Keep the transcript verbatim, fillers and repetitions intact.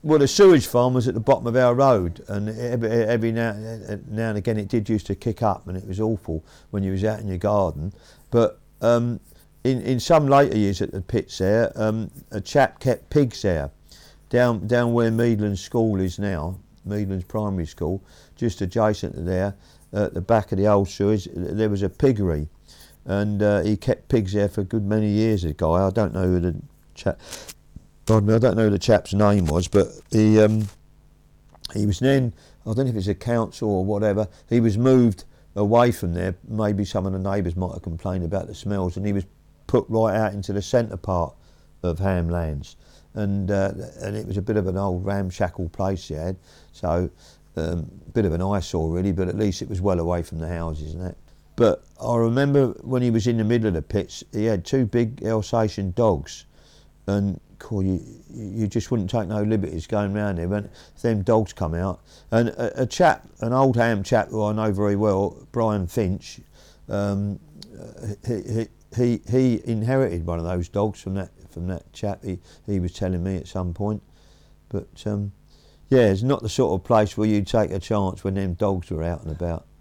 Well, the sewage farm was at the bottom of our road, and every, every now, now and again it did used to kick up, and it was awful when you was out in your garden. But um, in in some later years at the pits there, um, a chap kept pigs there, down down where Meadlands School is now, Meadlands Primary School, just adjacent to there, at the back of the old sewage, there was a piggery, and uh, he kept pigs there for a good many years. The guy, I don't know who the chap. Pardon me, I don't know who the chap's name was, but he um, he was then, I don't know if it's a council or whatever, he was moved away from there. Maybe some of the neighbours might have complained about the smells, and he was put right out into the centre part of Hamlands. And uh, and it was a bit of an old ramshackle place he had, so a um, bit of an eyesore really, but at least it was well away from the houses and that. But I remember when he was in the middle of the pits, he had two big Alsatian dogs, and cool, you you just wouldn't take no liberties going round there when them dogs come out. And a, a chap, an old ham chap who I know very well, Brian Finch, um, he, he he he inherited one of those dogs from that from that chap. He he was telling me at some point. But um, yeah, it's not the sort of place where you take a chance when them dogs were out and about.